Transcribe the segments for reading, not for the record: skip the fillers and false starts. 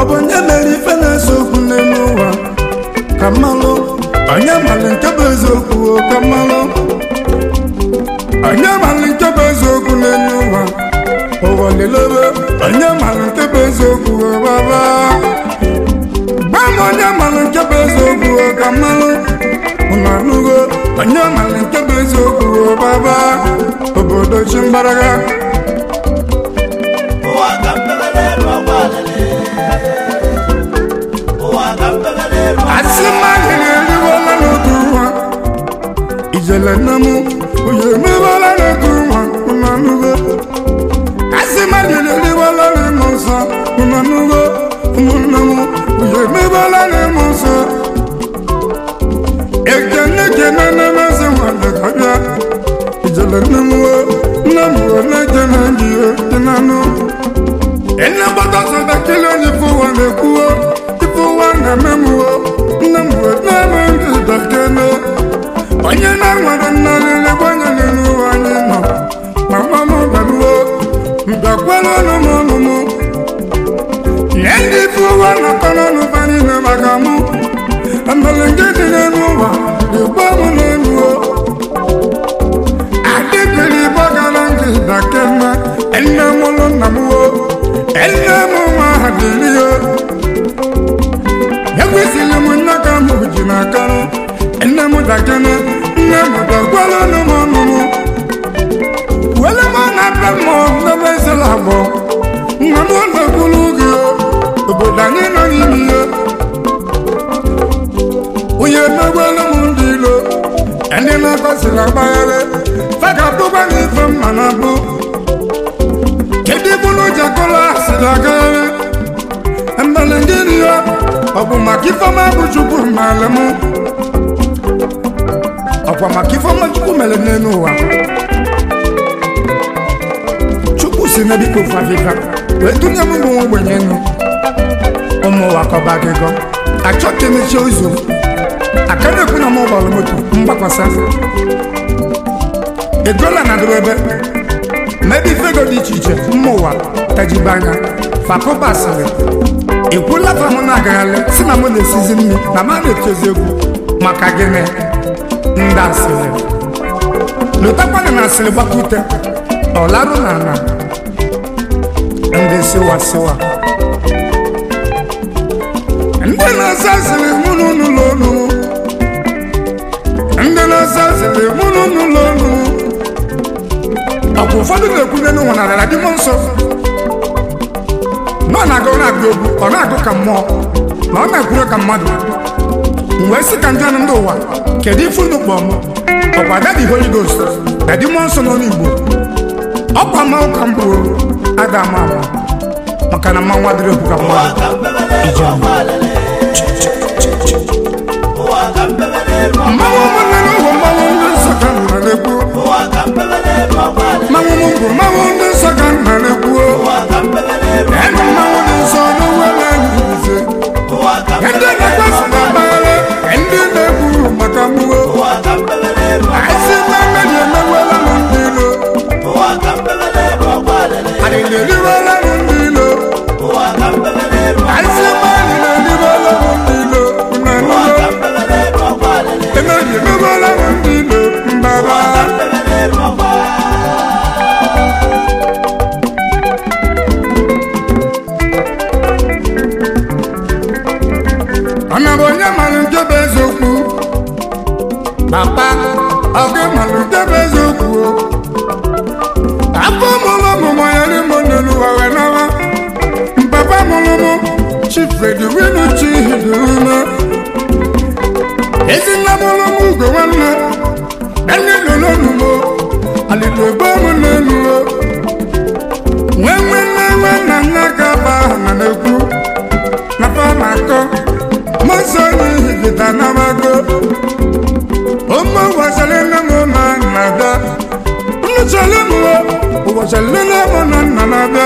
bụ onye mere ife na-ese okwu n'elu ụwa ka mmalụ onye mara nke bụ eziokwu ka mmalụ onye mara nke bụ eziokwu n'elu ụwa ụwa lelebe onye mara nke bụ eziokwu baba gwa m onye mara nke bụ eziokwu ka mmalụ ụnụ anụgo onye mara nke bụ eziokwu baba obodo chi mbaraga asị mmadụ na-eriwala n'otu nwa ijele nne m onye emewala n'otu nwa ụnụ anụgo asị mmadụ na-eriwala n'ịmụ nsọ ụnụ anụgo ụmụnne m onye emewala n'ịmụ nsọ ekene kene na-emezi nwanne ka bịa ijele nne m nne m na-ekene gị dị n'anụ ene gbata sọda kele onye ife ụwa na-ekwuo ife ụwa na-ememuo nne m na-eme ndị dakene onye na-enwere nna lele gbanye n'elu ụwa anyị nọ ma mma m baruo mbakwara ọnụ m ọnụ m nye ndị ife ụwa na-akọrọ n'ụba niile maka mụ amala nke dị n'elu ụwa igbo m n'elu adịbiri gbagara ndị dakene ene m ụlọ nna m ene m nwa ha dịrịo ekwesịrị m nne ka m ji n'akarụ ene m dakene nne m dakwara ọnụ m ọnụ m were m na-apịa mmụọ n'ebe esela agbọ nna m na-ekwuru gị obodo anyị nọ n'ime ihe onye emegwela m ndị ilo ndị na-akọsịrị agbagharị fagabụgba na ife mma na abụ kedu ibulu jakọla asịrị agagharị emele ndị ya ọ bụ maka ifeọma bụ chukwu mere m ọkwa maka ifeọma chukwu mere n'elu ụwa chukwu si na biko fafika wee tụnye m bụ nwa ogbenye nụ ụmụ ụwa kọba agịgọ achọ ka emechie ụzọ aka na-ekwu na m ụgbọala moto mgbakwasa egola na dịrị ebe mebe ifego dị iche iche mma ụwa tajibe anya fakọba asịrị ekwula fa m na-agagharị si na m na-esizi nri na m na-etozi egwu maka gịnị ndị asịrị lụtakwana na asịrị gbakute ọlarụ na ana ndị siwa siwa ndị na-asa asịrị mụnụ n'ụlọ ọnụ ndị na-asa asịrị mụnụ n'ụlọ ọnụ ọkwa ụfọdụ na-ekwunye n'ụwa na dara dị m nsọ na ọ na-aga ọ na-agụ egwu ọ na-agụ ka mmụọ na ọ na-ekwuru ka mmadụ wee sị ka ndị anụ ndị ụwa kedu ife unu kpọọ m ọkwa dadi Holy Ghost na dị mmụọ nsọ n'ọnụ Igbo ọkwa mmanwụ ka m bụrụ ada ama ama maka na mmanwụ adịrị ekwu ka mmadụ ije mmanwụ ụmụnne n'ụwa mmanwụ ndị nsọ ka nna na-ekwu mmanwụ m bụ mmanwụ ndị nsọ ka nna na-ekwu ebe mmanwụ dị nsọ n'ụwa na-ehize ndị na-ekwesị na mpaghara ndị na-ekwuru maka mmụọ aịsị mmemme emewela m ndị ilo adịghị eriwela m ndị ilo aịsị mmemme na-eriwela m ndị ilo na n'ụlọ emeghị emewela m ndị ilo mbaba ọna bụ onye mara nke bụ eziokwu papa oge mara nke bụ eziokwu afọ mụrụ ọmụmụ ya n'ime n'elu ụwa wee nawa mpapa mụrụ mụ chifredi winu chihiduruna ezinna mụrụ m ugo nwanne enye n'olonugbo alịla egbo m n'elu nwe nwanne nwanna nna ka ba ahụ na na-ekwu na fa na-akọ mọsọ n'ihigita na mago ụmụ ụbọchịrị nne m na nna bịa nnụchara m ụbọchịrị nne m na nna na-abịa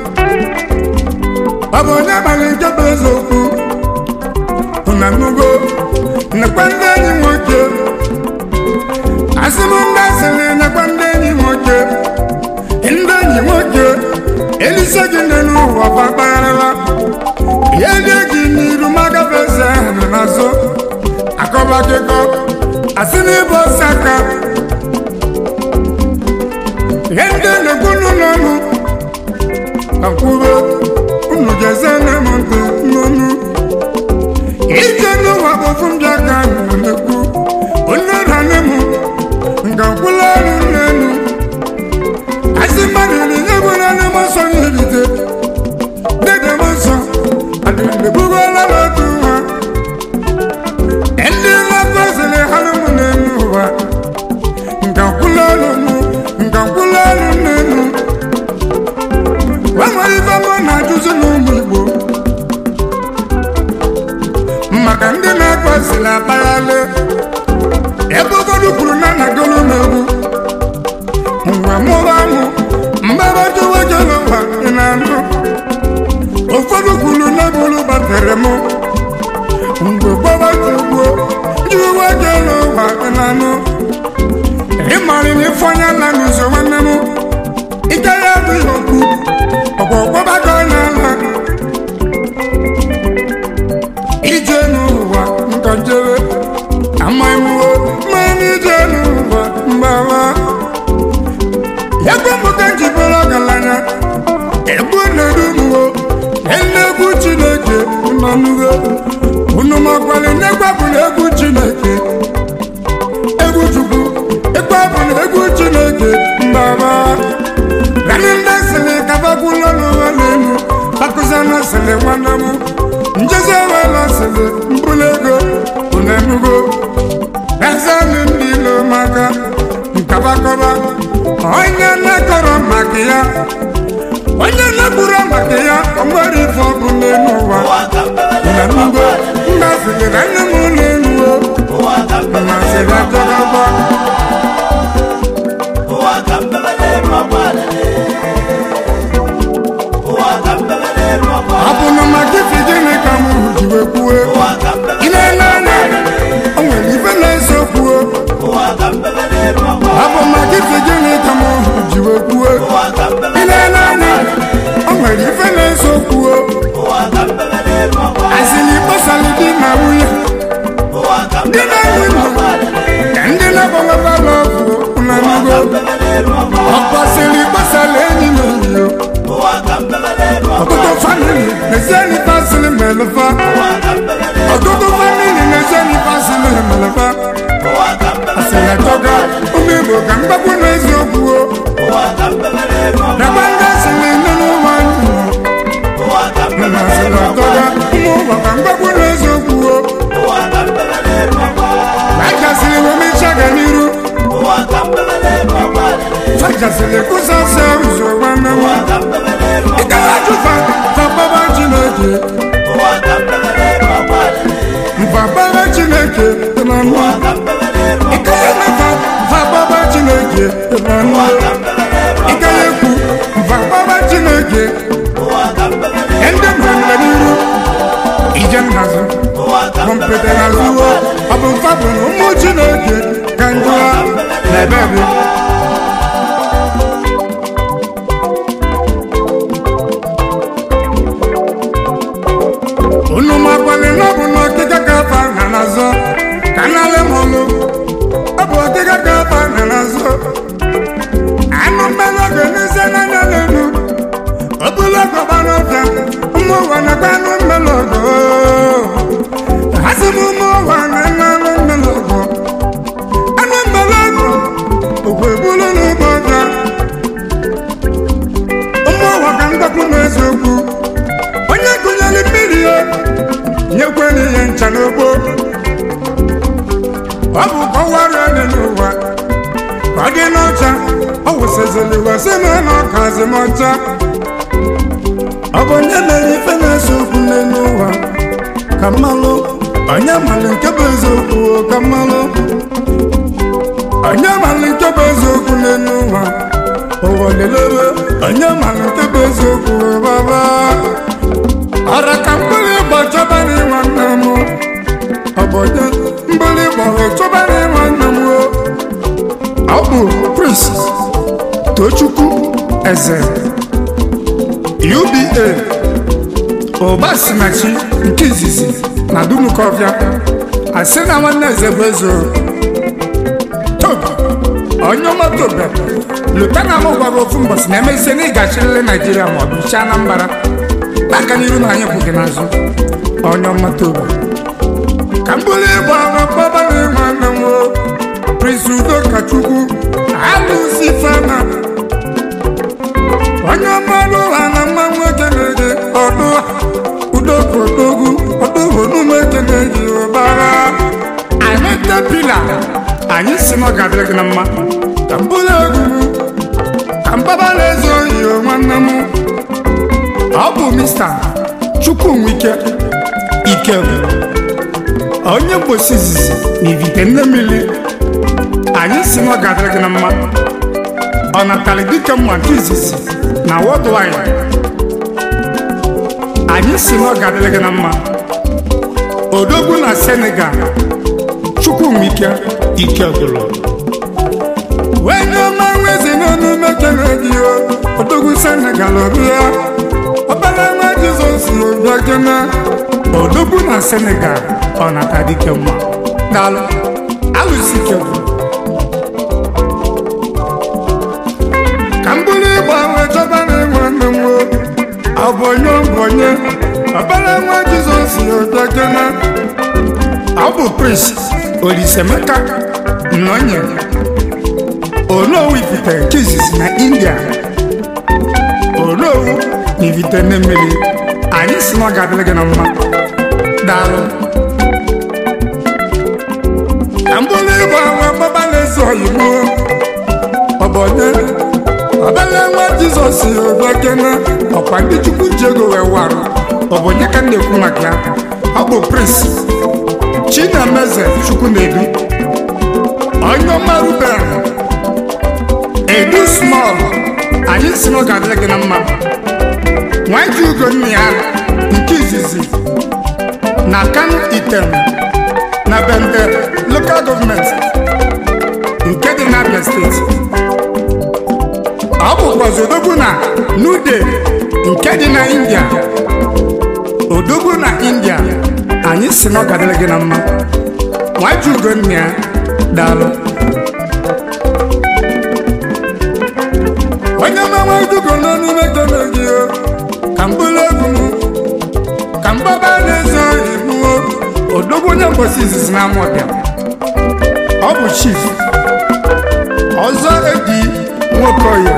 ọ bụ onye abalị nke bụ eziokwu na nnukwu nekwa ndị enyi nwoke asị m ndị asịrị nekwa ndị enyi nwoke elise gị n'elu ụwa gbagharịla ihe dị gị n'iru magafe eze nọ n'azụ akọba akụkọ asị n'ịbụ osaka ihe ndị na-ekwu n'ọnụ ka kwube unu ga-eze na-eme ntị n'ọnụ ije n'ụwa bụ ofu mbịa ka na-ekwu onye rane m nga kwụla ọrụ n'elu asị mmadụ iri nye bụ na ndị mọsọ n'irite dede mọsọ adịlebugola n'otu nwa ndị nlekọziri ha m n'elu ụwa nga kwụla ọrụ m nga kwụla ọrụ n'elu nwere ife mụ na-ajụzi n'ụmụ Igbo maka ndị na-akpazila akpaghalị ebe ụfọdụ kwuru na anagolo n'egwu mgbe mụrụ amụ mgbebe jụweje n'ụwa dị na ndụ ụfọdụ kwuru na bụrụ batere m mgbe gbaba jugbuo jụweje n'ụwa dị na ndụ ịmarị na ifeonye ala n'ụzọ nwanne m ike ya abụghị okwu ọkwa ọkpọbago n'ala ije n'ụwa nkọjere amaghịmwo mana ije n'ụwa mgbawa ebe mụta njibere ọgaranya egbu na-erumuwo enegwu Chineke nọnugo unu makwali n'egwu bụ na egwu Chineke egwu Chukwu egwu bụ na egwu Chineke mgbawa rani ndị sịrị kabakwụlọ n'ụwa n'elu bakụzana sịrị nwanne m njezi ewela sịrị mbụlụ ego unenugo ezeli ndị ilo maka nkabakọba onye na-ekọrọ maka ya onye na-egburu maka ya onwere ife ọbụ n'elu ụwa unenugo ndasịrị na nne m n'eluo nasịrị ajọgaba ọ bụ na maka ife gịnị ka m jiwe kwue ị na-ele anya o nwere ife na-eso kwuo ọ bụ maka ife gịnị ka m jiwe kwue ị na-ele anya o nwere ife na-eso kwuo asịrị kpọsara di na nwunye ndị na-enwe ndụ ka ndị na-agbanwebala ọgwụ na nugo ọ kpọsịrị kpọsara enyi na enyi ọtụtụ famili na-eseni pasịrị melefa ọtụtụ famili na-eseni pasịrị melefa asịrị atọga ụmụ Igbo ka mgbakwu na eziokwu nakwa ndị asịrị nne n'ụwa na asịrị atọga ụmụ ụwa ka mgbakwu na eziokwu fajasịrị wemechaga n'iru fajasịrị kụsasị ụzọ nwanne m ịgara-ajụfa fababa Chineke mfababa Chineke dị na nnu ịgara-emefa fababa Chineke dị na nnu ịgara-ekwu mfababa Chineke ndị mmadụ n'iru ije nhazụ kọmpụta n'azụwo ọ bụ mfabụ na ụmụ Chineke ka njụa na ebe ebe unu makwali na ọ bụ na ọkịka ka afa na n'azụ ka nalị m ọlụ ọ bụ ọkịka ka afa na n'azụ anụ mmelụ oge n'ise n'anya n'elu ọ bụla ọgọba n'ọbịa ụmụ ụwa nakwa anụ mmelụ ọgọ ha si m ụmụ ụwa na anụ mmelụ ọgọ anụ mmelụ ọgọ okwe bụrụ n'ụgbọ ọbịa ụmụ ụwa ka mgbakwu n'eziokwu onye gụnyere mmiri ya nyekwere ihe ncha n'ogbo ọ bụ ka ọ wara dị n'ụwa ka ọ dị n'ọcha ọ wụsịzịrị wesị na ọka azịmọcha ọ bụ onye mere ife na-ese okwu n'elu ụwa ka mmalụ onye malụ nke bụ eziokwu ka mmalụ onye malụ nke bụ eziokwu n'elu ụwa ụwa lelebe onye malụ nke bụ eziokwu baba ọra ka mkpụrụ ịgba chọba n'ịnwa nna m ọ bụ onye mkpụrụ ịgba chọba n'ịnwa nna m ọ bụ Prince Tochukwu Eze UBA Obasinachi nke izizi na Dunukọfịa asị na nwanne eze bụ eze Togo onye ọma Togo Lutana m gwara ofu mbọsị na emezie na ịgachirịrị Naijiria ma ọ bụ chi Anambra n'aka n'iru na anyị kwụ gị n'azụ onye ọma Togo ka mbụrụ ịgba ama kpọba na nwanne m Prince Udokachukwu alụsi fana onye ọma n'ụwa na mma nwoke na-ede ọdụ Udokotogwu ọdụgwu n'ume na-eji ụbara anyị tepila anyị si na ọ ga-adịrị gị na mma ka mbụrụ egwu ka mbaba na-ezo oyi nwanne m ọ bụ Mr. Chukwunwike Ike onye mgbosi izizi na Ivite Nnemili anyị si na ọ ga-adịrị gị na mma ọ natara dike mma nke izizi na worldwide anyị si na ọ ga-adịrị gị na mma odogwu na Senegal Chukwunwike Ike dụrụ wenye ọma nwezi n'ọnụ mekere gị odogwu Senegal ọbịa ọbara nwa Jizọs ọbịa gene odogwu na Senegal ọ nata dike mma daalụ alụsi ike ka mbụrụ ịgba wee chọba na nwanne m ọ bụ onye ọbara nwa Jizọs ọbịa gene ọ bụ Prince Olisaemeka Nnonye Onowu Ivite nke izizi na India Onowu na Ivite Nnemili anyị si na ọ ga-adịrị gị na mma daalụ ka mbụrụ ịgba nwa gbaba na-ezi oyibo ọ bụ onye ọbara nwa Jizọs ọbịa gene ọkwa ndị Chukwu ji ego wee warụ ọ bụ onye ka m na-ekwu maka ya ọ bụ Prince Chinameze Chukwunedu onye ọma Ruben Edu Small anyị si na ọ ga-adịrị gị na mma nwaji Ugonna ya nke izizi na Kano Item na Bende Local Government nke dị na Abia Steeti ọ bụkwazi odogwu na Nude nke dị na India odogwu na India anyị si na ọ ga-adịrị gị na mma nwaji Ugonna ya daalụ onye mmanwe dugo n'ọnụ mekere gị ka mbụrụ egwu m ka mbaba na-ezo iwu odogwu onye mgbosi izizi na Amọbịa ọ bụ Chief ọzọ Edi Nwokoye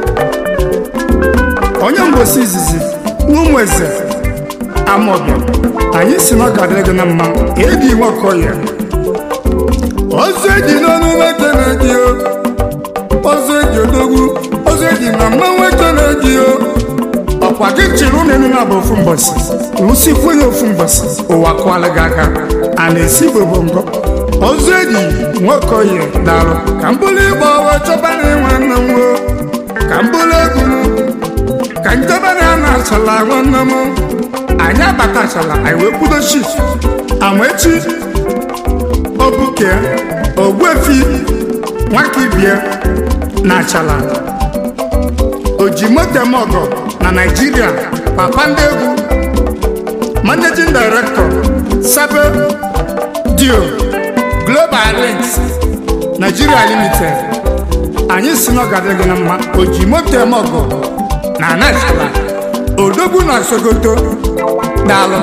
onye mgbosi izizi n'ụmụ eze Amọbịa anyị si na ọ ga-adịrị gị na mma Edi Nwokoye ọzọ Edi n'ọnụ mekere gị ọzọ Edi odogwu ọzọ Edi na mma nwekere gị ọkwa gị chịrị ụnụ na bụ ofu mbọsị lụsikwu onye ofu mbọsị ụwa kụọla gị aka a na-esi bobongo ọzọ Edi Nwokoye daalụ ka mbụrụ ịgba ọwa chọba na nwanne m ka mbụrụ egwu m ka njọba na na-achala nwanne m anyị abatachala anyị wee kwudo Chief Amaechi Obuke Ogbuefi Nwakibie na Achala Ojimotemogo na Nigeria papa ndị egwu Managing Director Sabe Dio Global Links Nigeria Limited anyị si na ọ ga-adịrị gị na mma Ojimotemogo na Achala odogwu na Sokoto daalụ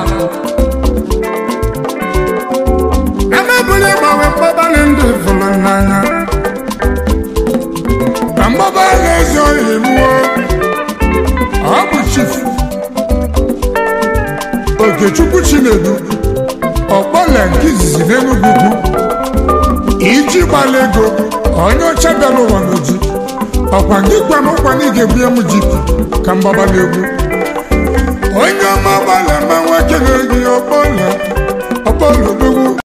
emebụrụ ịgbanwe mkpọba na ndị fụrụ n'anya ka mgbaba na-ezi oyi mụọ ọ bụ Chief Okechukwu Chinedu ọkpọle nke izizi n'Enugu iji gbala ego onye ọcha bịara ụwa n'oji ọkwa gị gwa m ụkwa na ị ga-ebunye m jipi ka mgbaba na-egwu onye ọma gbala mma nwoke na-egi ọkpọle